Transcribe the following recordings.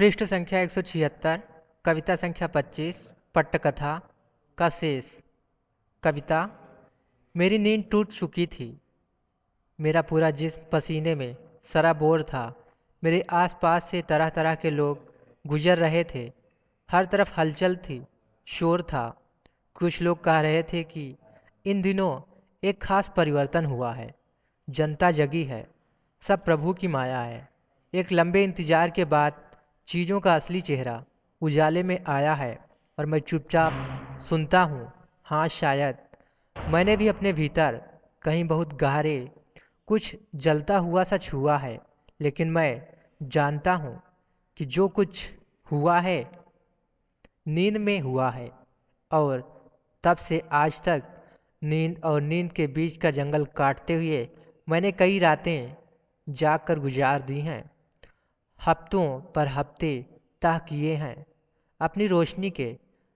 पृष्ठ संख्या 176। कविता संख्या 25। पट्टकथा का शेष। कविता। मेरी नींद टूट चुकी थी। मेरा पूरा जिस्म पसीने में सराबोर था। मेरे आसपास से तरह तरह के लोग गुजर रहे थे। हर तरफ हलचल थी, शोर था। कुछ लोग कह रहे थे कि इन दिनों एक खास परिवर्तन हुआ है। जनता जगी है। सब प्रभु की माया है। एक लंबे इंतजार के बाद चीज़ों का असली चेहरा उजाले में आया है और मैं चुपचाप सुनता हूँ। हाँ, शायद मैंने भी अपने भीतर कहीं बहुत गहरे कुछ जलता हुआ सा छुआ है। लेकिन मैं जानता हूँ कि जो कुछ हुआ है नींद में हुआ है, और तब से आज तक नींद और नींद के बीच का जंगल काटते हुए मैंने कई रातें जाग कर गुजार दी हैं। हफ्तों पर हफ्ते तह किए हैं। अपनी रोशनी के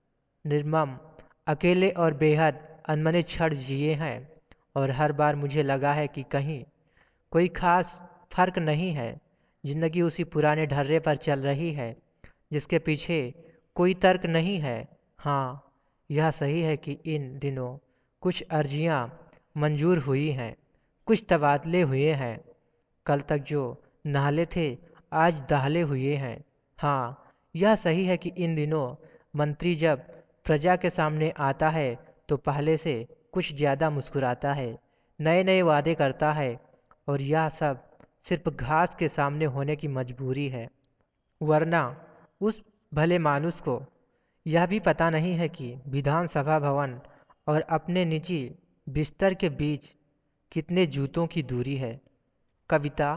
निर्मम, अकेले और बेहद अनमने क्षण जिए हैं। और हर बार मुझे लगा है कि कहीं कोई खास फर्क नहीं है। जिंदगी उसी पुराने ढर्रे पर चल रही है जिसके पीछे कोई तर्क नहीं है। हाँ, यह सही है कि इन दिनों कुछ अर्जियां मंजूर हुई हैं, कुछ तबादले हुए हैं। कल तक जो नहाले थे आज दहले हुए हैं। हाँ, यह सही है कि इन दिनों मंत्री जब प्रजा के सामने आता है तो पहले से कुछ ज़्यादा मुस्कुराता है, नए नए वादे करता है, और यह सब सिर्फ घास के सामने होने की मजबूरी है। वरना उस भले मानुस को यह भी पता नहीं है कि विधानसभा भवन और अपने निजी बिस्तर के बीच कितने जूतों की दूरी है। कविता।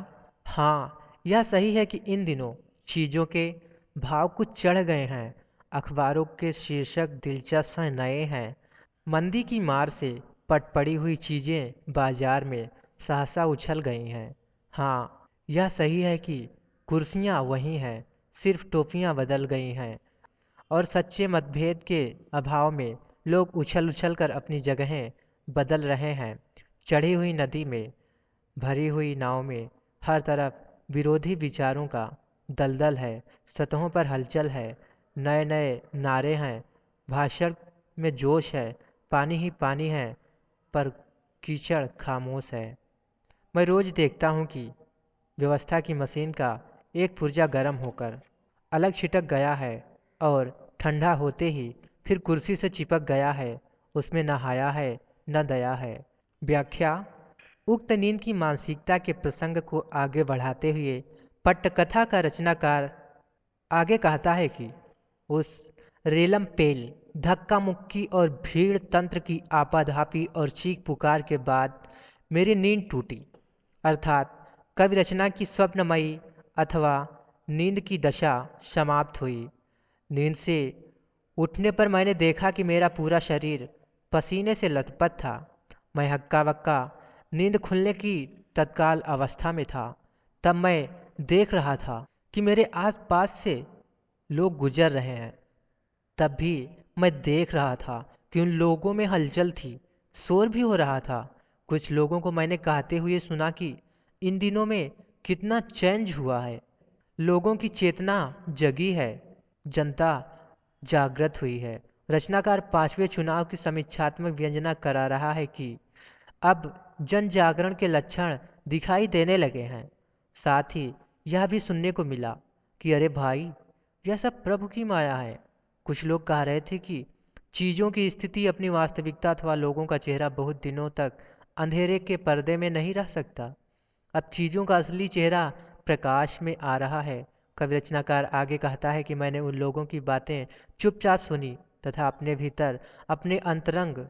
हाँ, यह सही है कि इन दिनों चीज़ों के भाव कुछ चढ़ गए हैं। अखबारों के शीर्षक दिलचस्प हैं, नए हैं। मंदी की मार से पट पड़ी हुई चीज़ें बाजार में सहसा उछल गई हैं। हाँ, यह सही है कि कुर्सियाँ वही हैं, सिर्फ टोपियाँ बदल गई हैं। और सच्चे मतभेद के अभाव में लोग उछल उछल कर अपनी जगहें बदल रहे हैं। चढ़ी हुई नदी में, भरी हुई नाव में हर तरफ विरोधी विचारों का दलदल है। सतहों पर हलचल है, नए नए नारे हैं, भाषण में जोश है। पानी ही पानी है, पर कीचड़ खामोश है। मैं रोज देखता हूँ कि व्यवस्था की मशीन का एक पुर्जा गर्म होकर अलग छिटक गया है और ठंडा होते ही फिर कुर्सी से चिपक गया है। उसमें न हया है न दया है। व्याख्या। उक्त नींद की मानसिकता के प्रसंग को आगे बढ़ाते हुए पट्टकथा का रचनाकार आगे कहता है कि उस रेलम पेल, धक्का मुक्की और भीड़ तंत्र की आपाधापी और चीख पुकार के बाद मेरी नींद टूटी। अर्थात कवि रचना की स्वप्नमयी अथवा नींद की दशा समाप्त हुई। नींद से उठने पर मैंने देखा कि मेरा पूरा शरीर पसीने से लथपथ था। मैं हक्का बक्का नींद खुलने की तत्काल अवस्था में था। तब मैं देख रहा था कि मेरे आसपास से लोग गुजर रहे हैं। तब भी मैं देख रहा था कि उन लोगों में हलचल थी, शोर भी हो रहा था। कुछ लोगों को मैंने कहते हुए सुना कि इन दिनों में कितना चेंज हुआ है। लोगों की चेतना जगी है, जनता जागृत हुई है। रचनाकार पांचवें चुनाव की समीक्षात्मक व्यंजना करा रहा है कि अब जन जागरण के लक्षण दिखाई देने लगे हैं। साथ ही यह भी सुनने को मिला कि अरे भाई, यह सब प्रभु की माया है। कुछ लोग कह रहे थे कि चीज़ों की स्थिति अपनी वास्तविकता अथवा लोगों का चेहरा बहुत दिनों तक अंधेरे के पर्दे में नहीं रह सकता। अब चीज़ों का असली चेहरा प्रकाश में आ रहा है। कवि रचनाकार आगे कहता है कि मैंने उन लोगों की बातें चुपचाप सुनी तथा अपने भीतर अपने अंतरंग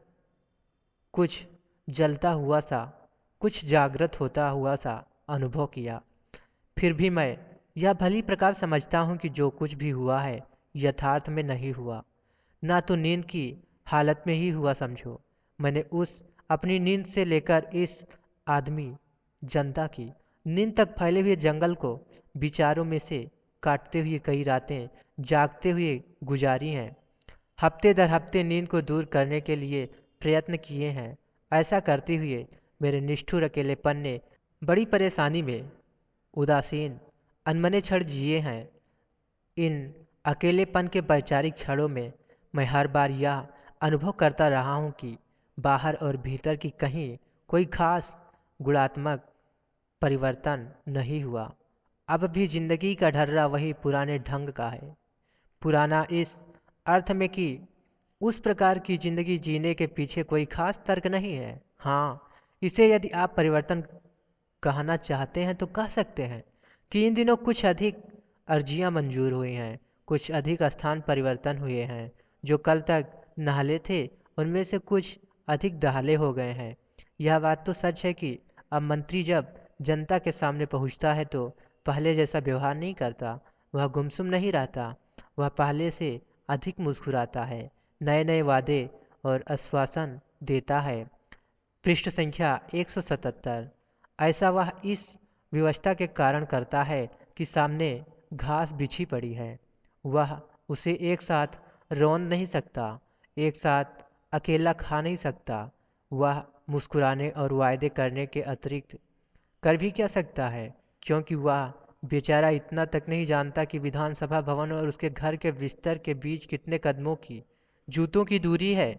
कुछ जलता हुआ सा, कुछ जागृत होता हुआ सा अनुभव किया। फिर भी मैं यह भली प्रकार समझता हूँ कि जो कुछ भी हुआ है यथार्थ में नहीं हुआ, ना तो नींद की हालत में ही हुआ समझो। मैंने उस अपनी नींद से लेकर इस आदमी जनता की नींद तक फैले हुए जंगल को विचारों में से काटते हुए कई रातें जागते हुए गुजारी हैं। हफ्ते दर हफ्ते नींद को दूर करने के लिए प्रयत्न किए हैं। ऐसा करते हुए मेरे निष्ठुर अकेलेपन ने बड़ी परेशानी में उदासीन अनमने क्षण जिए हैं। इन अकेलेपन के वैचारिक क्षणों में मैं हर बार यह अनुभव करता रहा हूँ कि बाहर और भीतर की कहीं कोई खास गुणात्मक परिवर्तन नहीं हुआ। अब भी जिंदगी का ढर्रा वही पुराने ढंग का है। पुराना इस अर्थ में कि उस प्रकार की जिंदगी जीने के पीछे कोई खास तर्क नहीं है। हाँ, इसे यदि आप परिवर्तन कहना चाहते हैं तो कह सकते हैं कि इन दिनों कुछ अधिक अर्जियां मंजूर हुई हैं, कुछ अधिक स्थान परिवर्तन हुए हैं। जो कल तक नहाले थे उनमें से कुछ अधिक दहाले हो गए हैं। यह बात तो सच है कि अब मंत्री जब जनता के सामने पहुंचता है तो पहले जैसा व्यवहार नहीं करता। वह गुमसुम नहीं रहता, वह पहले से अधिक मुस्कुराता है, नए नए वादे और आश्वासन देता है। पृष्ठ संख्या 177। ऐसा वह इस विवशता के कारण करता है कि सामने घास बिछी पड़ी है, वह उसे एक साथ रौंद नहीं सकता, एक साथ अकेला खा नहीं सकता। वह मुस्कुराने और वायदे करने के अतिरिक्त कर भी क्या सकता है, क्योंकि वह बेचारा इतना तक नहीं जानता कि विधानसभा भवन और उसके घर के बिस्तर के बीच कितने कदमों की जूतों की दूरी है।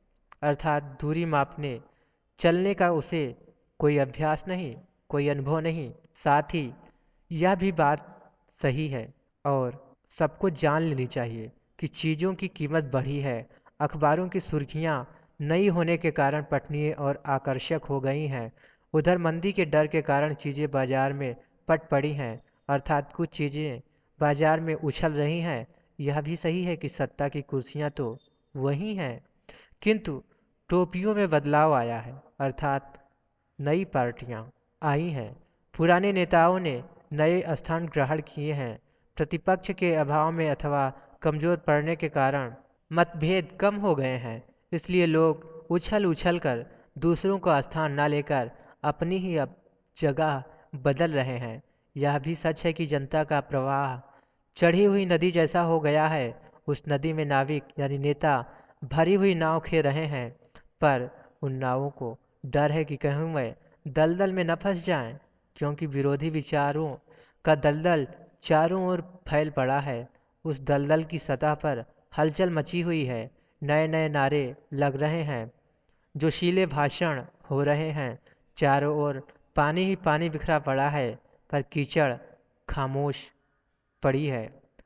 अर्थात दूरी मापने चलने का उसे कोई अभ्यास नहीं, कोई अनुभव नहीं। साथ ही यह भी बात सही है और सबको जान लेनी चाहिए कि चीज़ों की कीमत बढ़ी है। अखबारों की सुर्खियां नई होने के कारण पठनीय और आकर्षक हो गई हैं। उधर मंदी के डर के कारण चीज़ें बाजार में पट पड़ी हैं, अर्थात कुछ चीज़ें बाजार में उछल रही हैं। यह भी सही है कि सत्ता की कुर्सियां तो वही हैं, किंतु टोपियों में बदलाव आया है, अर्थात नई पार्टियां आई हैं। पुराने नेताओं ने नए स्थान ग्रहण किए हैं। प्रतिपक्ष के अभाव में अथवा कमजोर पड़ने के कारण मतभेद कम हो गए हैं, इसलिए लोग उछल उछल कर दूसरों का स्थान न लेकर अपनी ही अब जगह बदल रहे हैं। यह भी सच है कि जनता का प्रवाह चढ़ी हुई नदी जैसा हो गया है। उस नदी में नाविक यानी नेता भरी हुई नाव खे रहे हैं, पर उन नावों को डर है कि कहीं वे दलदल में न फंस जाएं, क्योंकि विरोधी विचारों का दलदल चारों ओर फैल पड़ा है। उस दलदल की सतह पर हलचल मची हुई है, नए नए नारे लग रहे हैं, जोशीले भाषण हो रहे हैं। चारों ओर पानी ही पानी बिखरा पड़ा है, पर कीचड़ खामोश पड़ी है,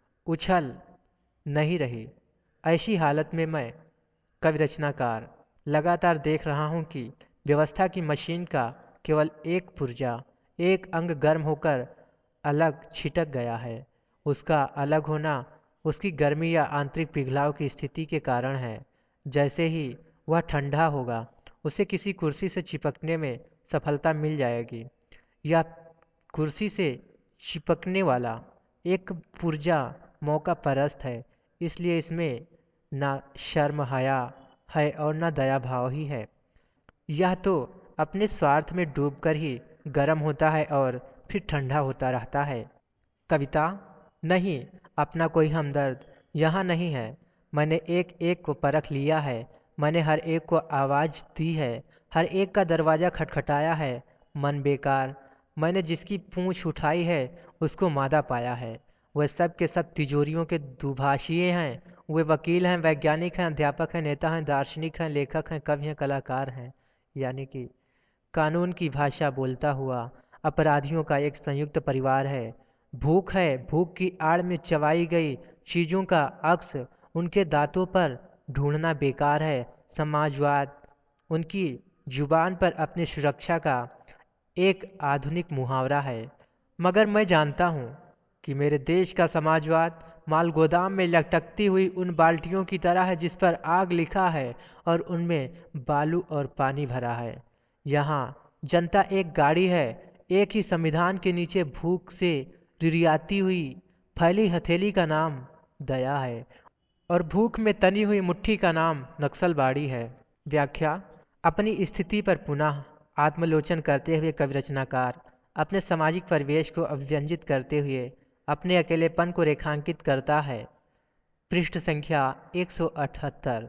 उछल नहीं रही। ऐसी हालत में मैं कवि रचनाकार लगातार देख रहा हूँ कि व्यवस्था की मशीन का केवल एक पुर्जा, एक अंग गर्म होकर अलग छिटक गया है। उसका अलग होना उसकी गर्मी या आंतरिक पिघलाव की स्थिति के कारण है। जैसे ही वह ठंडा होगा उसे किसी कुर्सी से चिपकने में सफलता मिल जाएगी। यह कुर्सी से चिपकने वाला एक पुर्जा मौका परस्त है, इसलिए इसमें ना शर्म हया है और न दया भाव ही है। यह तो अपने स्वार्थ में डूबकर ही गर्म होता है और फिर ठंडा होता रहता है। कविता नहीं, अपना कोई हमदर्द यहाँ नहीं है। मैंने एक एक को परख लिया है, मैंने हर एक को आवाज़ दी है, हर एक का दरवाज़ा खटखटाया है। मन बेकार, मैंने जिसकी पूँछ उठाई है उसको मादा पाया है। वह सब के सब तिजोरियों के दुभाषिए हैं। वे वकील हैं, वैज्ञानिक हैं, अध्यापक हैं, नेता हैं, दार्शनिक हैं, लेखक हैं, कवि हैं, कलाकार हैं। यानी कि कानून की भाषा बोलता हुआ अपराधियों का एक संयुक्त परिवार है। भूख है, भूख की आड़ में चबाई गई चीज़ों का अक्स उनके दांतों पर ढूंढना बेकार है। समाजवाद उनकी जुबान पर अपनी सुरक्षा का एक आधुनिक मुहावरा है। मगर मैं जानता हूँ कि मेरे देश का समाजवाद माल गोदाम में लटकती हुई उन बाल्टियों की तरह है जिस पर आग लिखा है और उनमें बालू और पानी भरा है। यहाँ जनता एक गाड़ी है, एक ही संविधान के नीचे भूख से रिरियाती हुई फैली हथेली का नाम दया है और भूख में तनी हुई मुट्ठी का नाम नक्सलबाड़ी है। व्याख्या। अपनी स्थिति पर पुनः आत्मलोचन करते हुए कवि रचनाकार अपने सामाजिक परिवेश को अभिव्यंजित करते हुए अपने अकेलेपन को रेखांकित करता है। पृष्ठ संख्या 178।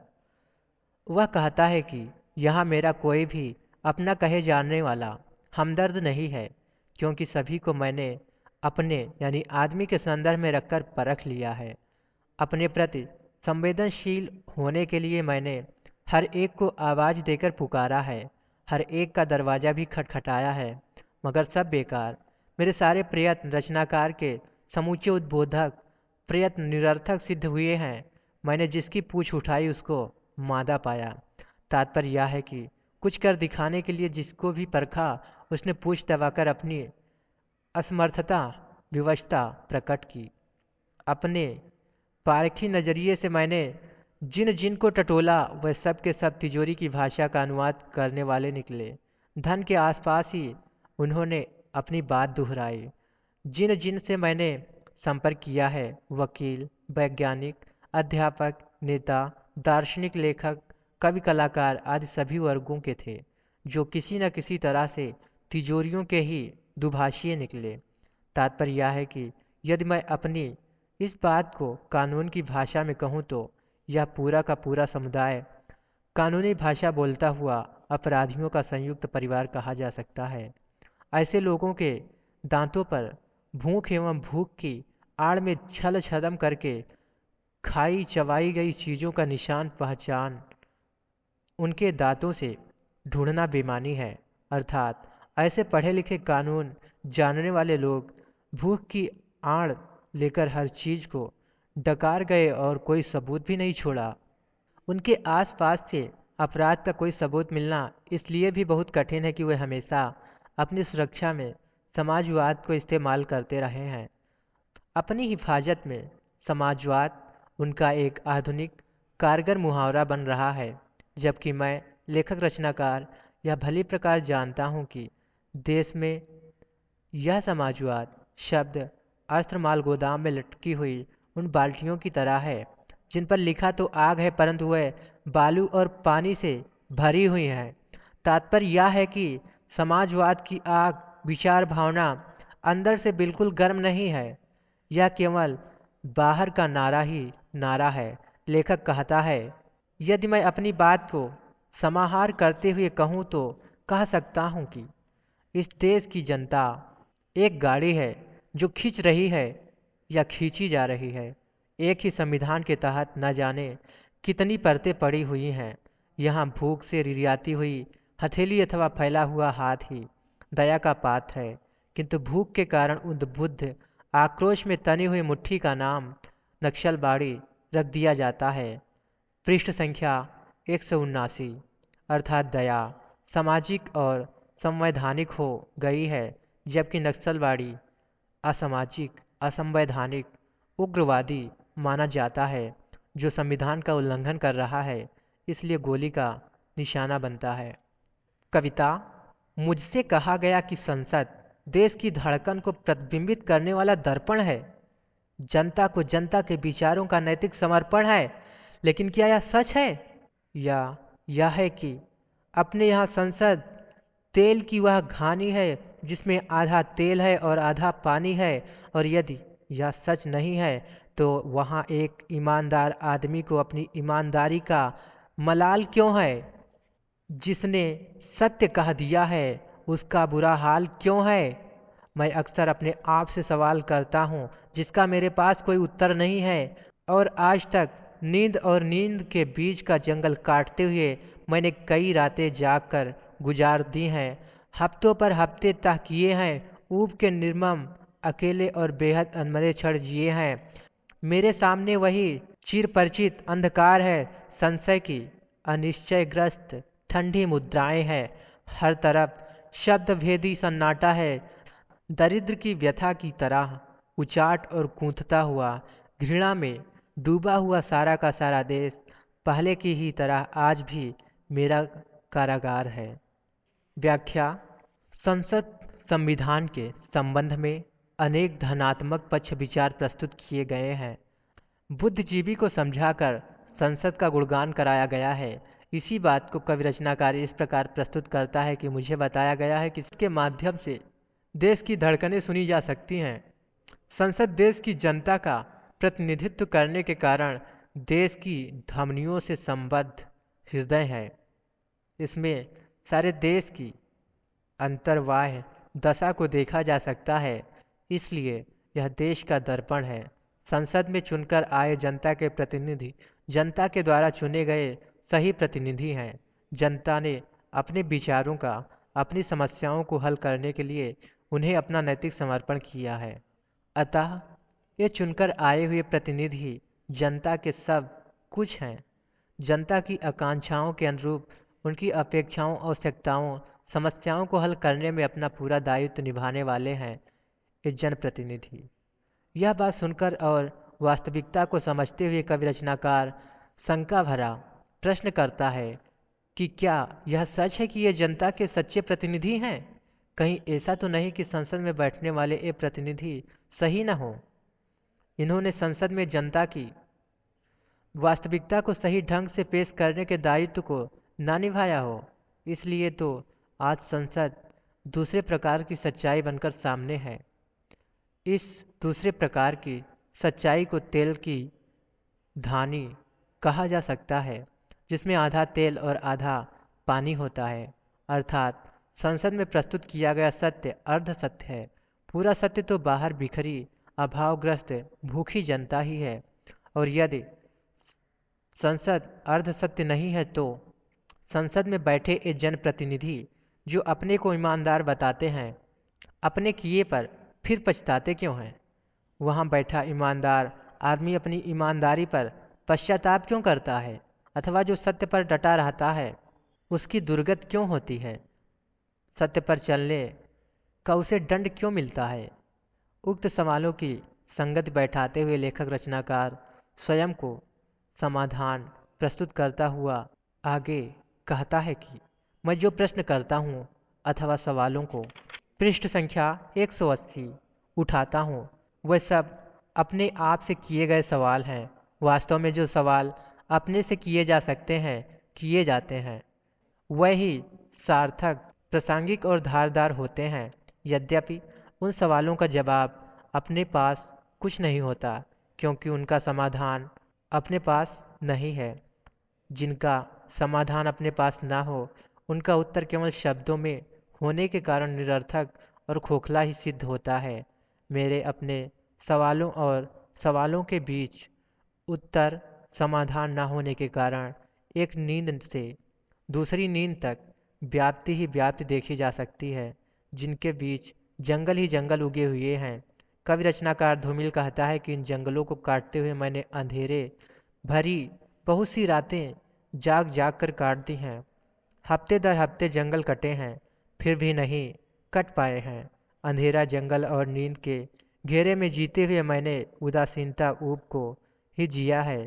वह कहता है कि यहाँ मेरा कोई भी अपना कहे जानने वाला हमदर्द नहीं है, क्योंकि सभी को मैंने अपने यानी आदमी के संदर्भ में रखकर परख लिया है। अपने प्रति संवेदनशील होने के लिए मैंने हर एक को आवाज़ देकर पुकारा है, हर एक का दरवाज़ा भी खटखटाया है, मगर सब बेकार। मेरे सारे प्रयत्न रचनाकार के समूचे उद्बोधक प्रयत्न निरर्थक सिद्ध हुए हैं। मैंने जिसकी पूछ उठाई उसको मादा पाया। तात्पर्य यह है कि कुछ कर दिखाने के लिए जिसको भी परखा उसने पूछ दबाकर अपनी असमर्थता विवशता प्रकट की। अपने पारखी नज़रिए से मैंने जिन जिन को टटोला वह सब के सब तिजोरी की भाषा का अनुवाद करने वाले निकले। धन के आसपास ही उन्होंने अपनी बात दोहराई। जिन जिन से मैंने संपर्क किया है वकील, वैज्ञानिक, अध्यापक, नेता, दार्शनिक, लेखक, कवि, कलाकार आदि सभी वर्गों के थे, जो किसी न किसी तरह से तिजोरियों के ही दुभाषिए निकले। तात्पर्य यह है कि यदि मैं अपनी इस बात को कानून की भाषा में कहूँ तो यह पूरा का पूरा समुदाय कानूनी भाषा बोलता हुआ अपराधियों का संयुक्त परिवार कहा जा सकता है। ऐसे लोगों के दांतों पर भूख एवं भूख की आड़ में छल छदम करके खाई चबाई गई चीज़ों का निशान पहचान उनके दांतों से ढूंढना बेमानी है। अर्थात ऐसे पढ़े लिखे कानून जानने वाले लोग भूख की आड़ लेकर हर चीज़ को डकार गए और कोई सबूत भी नहीं छोड़ा। उनके आसपास से अपराध का कोई सबूत मिलना इसलिए भी बहुत कठिन है कि वे हमेशा अपनी सुरक्षा में समाजवाद को इस्तेमाल करते रहे हैं। अपनी हिफाजत में समाजवाद उनका एक आधुनिक कारगर मुहावरा बन रहा है, जबकि मैं लेखक रचनाकार यह भली प्रकार जानता हूँ कि देश में यह समाजवाद शब्द अस्त्र माल गोदाम में लटकी हुई उन बाल्टियों की तरह है जिन पर लिखा तो आग है परंतु वह बालू और पानी से भरी हुई है। तात्पर्य यह है कि समाजवाद की आग विचार भावना अंदर से बिल्कुल गर्म नहीं है, यह केवल बाहर का नारा ही नारा है। लेखक कहता है, यदि मैं अपनी बात को समाहार करते हुए कहूँ तो कह सकता हूँ कि इस देश की जनता एक गाड़ी है जो खींच रही है या खींची जा रही है। एक ही संविधान के तहत न जाने कितनी परतें पड़ी हुई हैं। यहाँ भूख से रिरियाती हुई हथेली अथवा फैला हुआ हाथ ही दया का पात्र है, किंतु भूख के कारण उद्बुद्ध आक्रोश में तनी हुई मुट्ठी का नाम नक्सलबाड़ी रख दिया जाता है। पृष्ठ संख्या 179। अर्थात दया सामाजिक और संवैधानिक हो गई है, जबकि नक्सलबाड़ी असामाजिक, असंवैधानिक, उग्रवादी माना जाता है, जो संविधान का उल्लंघन कर रहा है, इसलिए गोली का निशाना बनता है। कविता। मुझसे कहा गया कि संसद देश की धड़कन को प्रतिबिंबित करने वाला दर्पण है, जनता को जनता के विचारों का नैतिक समर्पण है। लेकिन क्या यह सच है? या यह है कि अपने यहाँ संसद तेल की वह घानी है जिसमें आधा तेल है और आधा पानी है? और यदि यह सच नहीं है तो वहाँ एक ईमानदार आदमी को अपनी ईमानदारी का मलाल क्यों है? जिसने सत्य कह दिया है उसका बुरा हाल क्यों है? मैं अक्सर अपने आप से सवाल करता हूँ जिसका मेरे पास कोई उत्तर नहीं है, और आज तक नींद और नींद के बीच का जंगल काटते हुए मैंने कई रातें जाग कर गुजार दी हैं। हफ्तों पर हफ्ते तह किए हैं, ऊब के निर्मम अकेले और बेहद अनमने क्षण जिए हैं। मेरे सामने वही चिर परिचित अंधकार है, संशय की अनिश्चयग्रस्त ठंडी मुद्राएं हैं। हर तरफ शब्द भेदी सन्नाटा है, दरिद्र की व्यथा की तरह उचाट और कूंथता हुआ घृणा में डूबा हुआ सारा का सारा देश पहले की ही तरह आज भी मेरा कारागार है। व्याख्या। संसद संविधान के संबंध में अनेक धनात्मक पक्ष विचार प्रस्तुत किए गए हैं। बुद्धिजीवी को समझाकर संसद का गुणगान कराया गया है। इसी बात को कवि रचनाकार इस प्रकार प्रस्तुत करता है कि मुझे बताया गया है कि इसके माध्यम से देश की धड़कनें सुनी जा सकती हैं। संसद देश की जनता का प्रतिनिधित्व करने के कारण देश की धमनियों से संबद्ध हृदय है। इसमें सारे देश की अंतर्वाह दशा को देखा जा सकता है। इसलिए यह देश का दर्पण है। संसद में चुनकर आए जनता के प्रतिनिधि जनता के द्वारा चुने गए सही प्रतिनिधि हैं। जनता ने अपने विचारों का, अपनी समस्याओं को हल करने के लिए उन्हें अपना नैतिक समर्पण किया है। अतः ये चुनकर आए हुए प्रतिनिधि जनता के सब कुछ हैं। जनता की आकांक्षाओं के अनुरूप उनकी अपेक्षाओं, आवश्यकताओं, समस्याओं को हल करने में अपना पूरा दायित्व निभाने वाले हैं ये जनप्रतिनिधि। यह बात सुनकर और वास्तविकता को समझते हुए कवि रचनाकार शंका भरा प्रश्न करता है कि क्या यह सच है कि ये जनता के सच्चे प्रतिनिधि हैं? कहीं ऐसा तो नहीं कि संसद में बैठने वाले ये प्रतिनिधि सही न हो? इन्होंने संसद में जनता की वास्तविकता को सही ढंग से पेश करने के दायित्व को ना निभाया हो। इसलिए तो आज संसद दूसरे प्रकार की सच्चाई बनकर सामने है। इस दूसरे प्रकार की सच्चाई को तेल की धानी कहा जा सकता है, जिसमें आधा तेल और आधा पानी होता है। अर्थात संसद में प्रस्तुत किया गया सत्य अर्ध सत्य है। पूरा सत्य तो बाहर बिखरी अभावग्रस्त भूखी जनता ही है। और यदि संसद अर्ध सत्य नहीं है तो संसद में बैठे ये जनप्रतिनिधि जो अपने को ईमानदार बताते हैं, अपने किए पर फिर पछताते क्यों हैं? वहाँ बैठा ईमानदार आदमी अपनी ईमानदारी पर पश्चाताप क्यों करता है? अथवा जो सत्य पर डटा रहता है उसकी दुर्गत क्यों होती है? सत्य पर चलने का उसे दंड क्यों मिलता है? उक्त सवालों की संगति बैठाते हुए लेखक रचनाकार स्वयं को समाधान प्रस्तुत करता हुआ आगे कहता है कि मैं जो प्रश्न करता हूँ अथवा सवालों को पृष्ठ संख्या 180 उठाता हूँ, वह सब अपने आप से किए गए सवाल हैं। वास्तव में जो सवाल अपने से किए जा सकते हैं, किए जाते हैं, वही सार्थक, प्रासंगिक और धारदार होते हैं। यद्यपि उन सवालों का जवाब अपने पास कुछ नहीं होता, क्योंकि उनका समाधान अपने पास नहीं है। जिनका समाधान अपने पास ना हो, उनका उत्तर केवल शब्दों में होने के कारण निरर्थक और खोखला ही सिद्ध होता है। मेरे अपने सवालों और सवालों के बीच उत्तर समाधान ना होने के कारण एक नींद से दूसरी नींद तक व्याप्ति ही व्याप्ति देखी जा सकती है, जिनके बीच जंगल ही जंगल उगे हुए हैं। कवि रचनाकार धूमिल कहता है कि इन जंगलों को काटते हुए मैंने अंधेरे भरी बहुत सी रातें जाग जाग कर काट दी हैं। हफ्ते दर हफ्ते जंगल कटे हैं, फिर भी नहीं कट पाए हैं। अंधेरा जंगल और नींद के घेरे में जीते हुए मैंने उदासीनता ऊब को ही जिया है।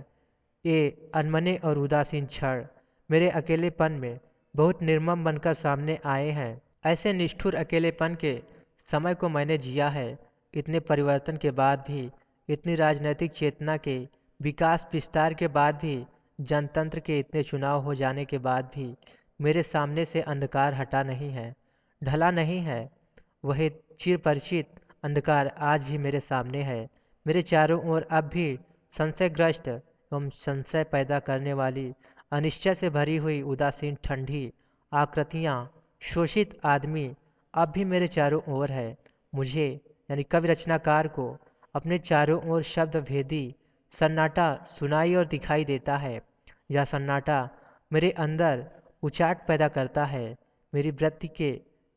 ये अनमने और उदासीन क्षण मेरे अकेलेपन में बहुत निर्मम बनकर सामने आए हैं। ऐसे निष्ठुर अकेलेपन के समय को मैंने जिया है। इतने परिवर्तन के बाद भी, इतनी राजनैतिक चेतना के विकास विस्तार के बाद भी, जनतंत्र के इतने चुनाव हो जाने के बाद भी मेरे सामने से अंधकार हटा नहीं है, ढला नहीं है। वही चिरपरिचित अंधकार आज भी मेरे सामने है। मेरे चारों ओर अब भी संशयग्रस्त एवं संशय पैदा करने वाली अनिश्चय से भरी हुई उदासीन ठंडी आकृतियाँ, शोषित आदमी अब भी मेरे चारों ओर है। मुझे यानी कवि रचनाकार को अपने चारों ओर शब्द भेदी सन्नाटा सुनाई और दिखाई देता है। यह सन्नाटा मेरे अंदर उचाट पैदा करता है, मेरी वृत्ति के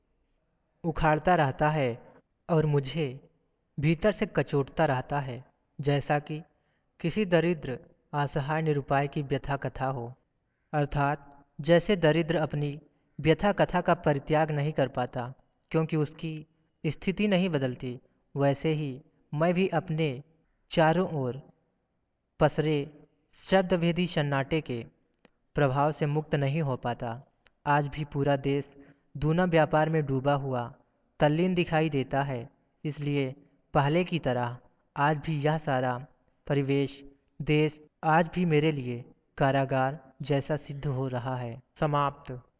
उखाड़ता रहता है और मुझे भीतर से कचोटता रहता है, जैसा कि किसी दरिद्र असहाय निरुपाय की व्यथा कथा हो। अर्थात जैसे दरिद्र अपनी व्यथा कथा का परित्याग नहीं कर पाता क्योंकि उसकी स्थिति नहीं बदलती, वैसे ही मैं भी अपने चारों ओर पसरे शब्दभेदी सन्नाटे के प्रभाव से मुक्त नहीं हो पाता। आज भी पूरा देश दूना व्यापार में डूबा हुआ तल्लीन दिखाई देता है। इसलिए पहले की तरह आज भी यह सारा परिवेश, देश आज भी मेरे लिए कारागार जैसा सिद्ध हो रहा है। समाप्त।